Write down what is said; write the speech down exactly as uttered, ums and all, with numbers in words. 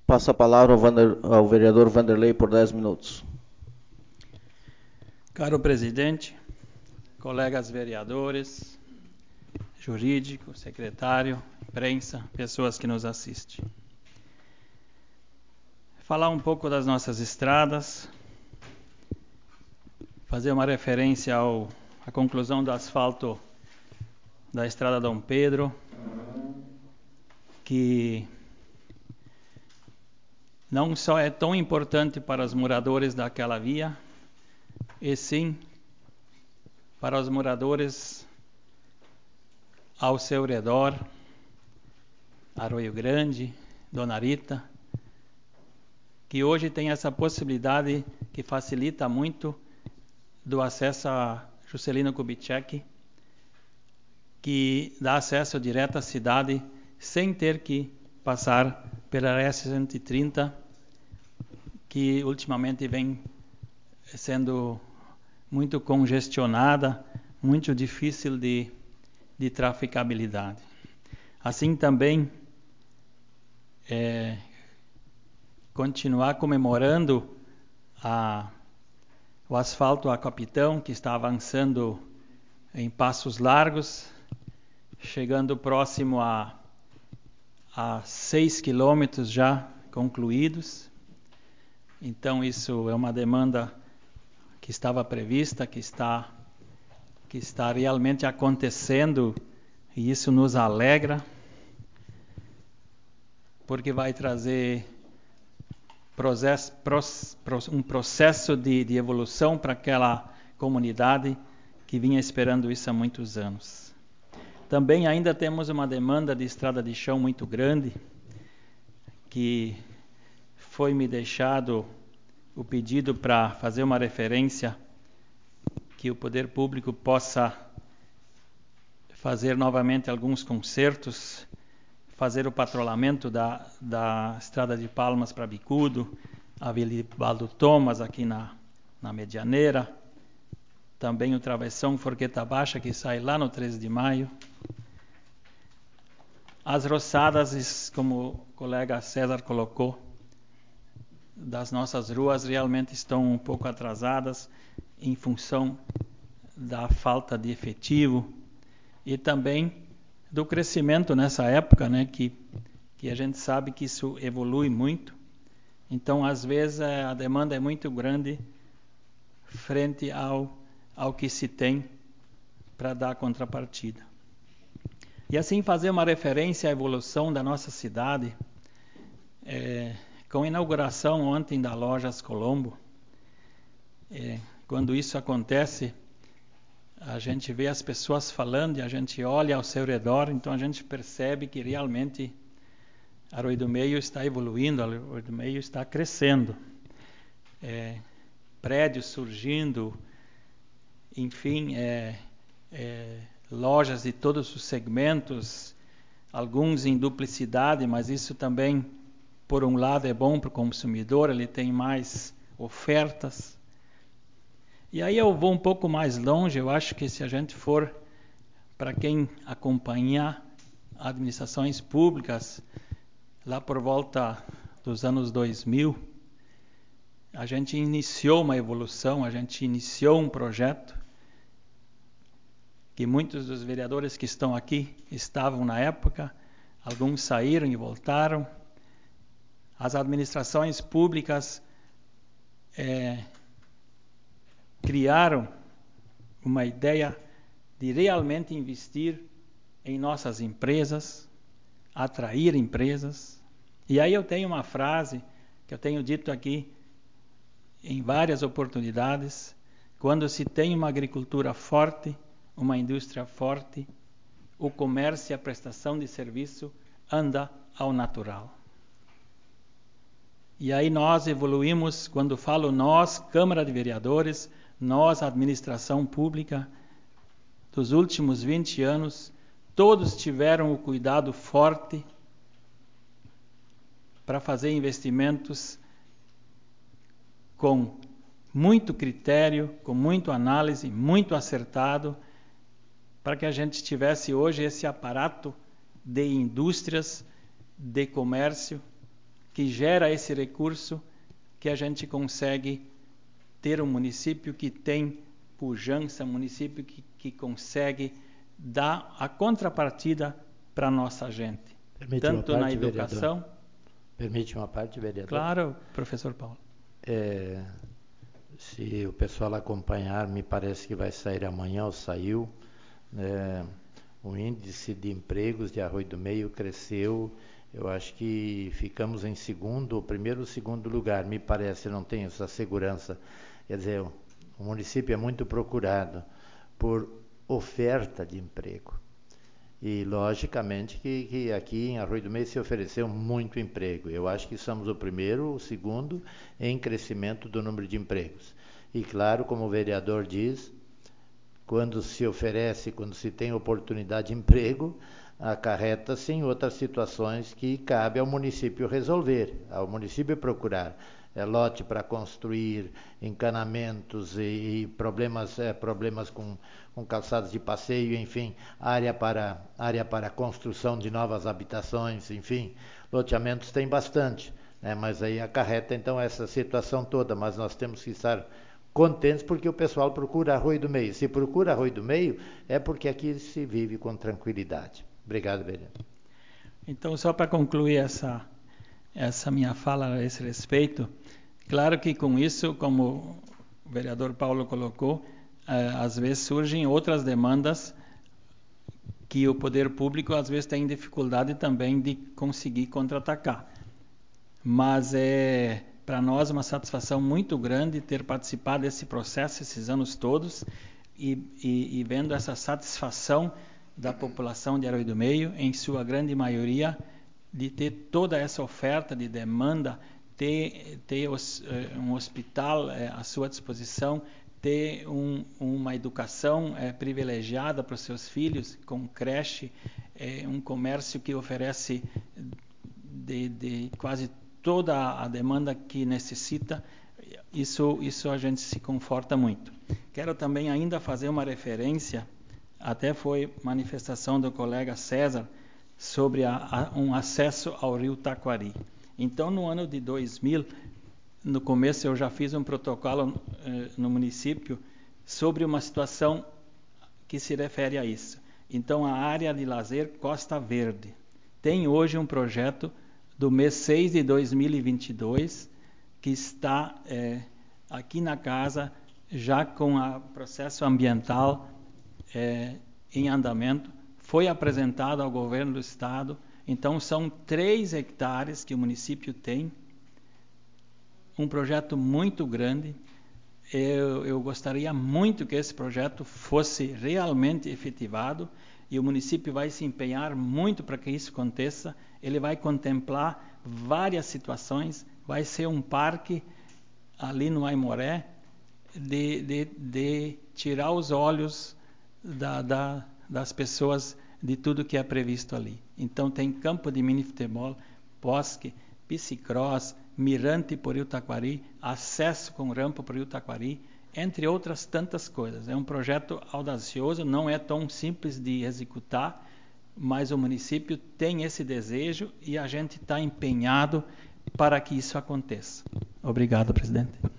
Passo a palavra ao, Vander, ao vereador Vanderlei por dez minutos. Caro presidente, colegas vereadores, jurídico, secretário, imprensa, pessoas que nos assistem. Falar um pouco das nossas estradas, fazer uma referência ao, à conclusão do asfalto da estrada Dom Pedro, que não só é tão importante para os moradores daquela via, e sim para os moradores ao seu redor, Arroio Grande, Dona Rita, que hoje tem essa possibilidade que facilita muito do acesso a Juscelino Kubitschek, que dá acesso direto à cidade sem ter que passar pela R S cento e trinta, que ultimamente vem sendo muito congestionada, muito difícil de, de traficabilidade. Assim também, é, continuar comemorando a, o asfalto a Capitão, que está avançando em passos largos, chegando próximo a, a seis quilômetros já concluídos. Então isso é uma demanda que estava prevista, que está, que está realmente acontecendo, e isso nos alegra, porque vai trazer processo, um processo de, de evolução para aquela comunidade que vinha esperando isso há muitos anos. Também ainda temos uma demanda de estrada de chão muito grande, que foi me deixado o pedido para fazer uma referência que o poder público possa fazer novamente alguns concertos, fazer o patrulhamento da, da Estrada de Palmas para Bicudo, a Vilibaldo Thomas aqui na, na Medianeira, também o Travessão Forqueta Baixa, que sai lá no treze de maio. As roçadas, como o colega César colocou, das nossas ruas realmente estão um pouco atrasadas em função da falta de efetivo e também do crescimento nessa época, né, que, que a gente sabe que isso evolui muito. Então, às vezes, a demanda é muito grande frente ao, ao que se tem para dar contrapartida. E assim fazer uma referência à evolução da nossa cidade, é, com a inauguração ontem da Lojas Colombo, é, quando isso acontece, a gente vê as pessoas falando e a gente olha ao seu redor, então a gente percebe que realmente Arroio do Meio está evoluindo, Arroio do Meio está crescendo. É, prédios surgindo, enfim, é, é, lojas de todos os segmentos, alguns em duplicidade, mas isso também, por um lado, é bom para o consumidor, ele tem mais ofertas. E aí eu vou um pouco mais longe, eu acho que se a gente for, para quem acompanhar administrações públicas, lá por volta dos anos dois mil, a gente iniciou uma evolução, a gente iniciou um projeto, que muitos dos vereadores que estão aqui estavam na época, alguns saíram e voltaram. As administrações públicas é, criaram uma ideia de realmente investir em nossas empresas, atrair empresas. E aí eu tenho uma frase que eu tenho dito aqui em várias oportunidades: quando se tem uma agricultura forte, uma indústria forte, o comércio e a prestação de serviço anda ao natural. E aí nós evoluímos, quando falo nós, Câmara de Vereadores, nós, administração pública, dos últimos vinte anos, todos tiveram o cuidado forte para fazer investimentos com muito critério, com muita análise, muito acertado, para que a gente tivesse hoje esse aparato de indústrias, de comércio, que gera esse recurso, que a gente consegue ter um município que tem pujança, um município que, que consegue dar a contrapartida para a nossa gente. Permite Tanto uma na parte, educação... vereador? Permite uma parte, vereador? Claro, professor Paulo. É, se o pessoal acompanhar, me parece que vai sair amanhã, ou saiu, é, o índice de empregos de Arroio do Meio cresceu. Eu acho que ficamos em segundo, primeiro ou segundo lugar, me parece, não tenho essa segurança. Quer dizer, o, o município é muito procurado por oferta de emprego. E, logicamente, que, que aqui em Arroio do Meio se ofereceu muito emprego. Eu acho que somos o primeiro, o segundo, em crescimento do número de empregos. E, claro, como o vereador diz, quando se oferece, quando se tem oportunidade de emprego, acarreta-se em outras situações que cabe ao município resolver, ao município procurar. É, lote para construir, encanamentos e, e problemas, é, problemas com, com calçadas de passeio, enfim, área para, área para construção de novas habitações, enfim, loteamentos tem bastante, né, mas aí acarreta então essa situação toda, mas nós temos que estar contentes porque o pessoal procura Arroio do Meio. Se procura Arroio do Meio, é porque aqui se vive com tranquilidade. Obrigado, vereador. Então, só para concluir essa, essa minha fala a esse respeito, claro que com isso, como o vereador Paulo colocou, eh, às vezes surgem outras demandas que o poder público às vezes tem dificuldade também de conseguir contra-atacar. Mas é para nós uma satisfação muito grande ter participado desse processo esses anos todos e, e, e vendo essa satisfação da população de Arroio do Meio, em sua grande maioria, de ter toda essa oferta de demanda, ter, ter os, um hospital é, à sua disposição, ter um, uma educação é, privilegiada para os seus filhos, com creche, é, um comércio que oferece de, de quase toda a demanda que necessita. Isso, isso a gente se conforta muito. Quero também ainda fazer uma referência, até foi manifestação do colega César, sobre a, a, um acesso ao rio Taquari. Então, no ano de dois mil, no começo eu já fiz um protocolo eh, no município sobre uma situação que se refere a isso. Então, a área de lazer Costa Verde tem hoje um projeto do mês seis de dois mil e vinte e dois que está eh, aqui na casa já com o processo ambiental eh, em andamento, foi apresentado ao governo do estado. Então, são três hectares que o município tem, um projeto muito grande. Eu, eu gostaria muito que esse projeto fosse realmente efetivado e o município vai se empenhar muito para que isso aconteça. Ele vai contemplar várias situações, vai ser um parque ali no Aimoré de, de, de tirar os olhos da, da, das pessoas de tudo que é previsto ali. Então tem campo de mini futebol, bosque, bicicross, mirante por Rio Taquari, acesso com rampa por Rio Taquari, entre outras tantas coisas. É um projeto audacioso, não é tão simples de executar, mas o município tem esse desejo e a gente está empenhado para que isso aconteça. Obrigado, presidente.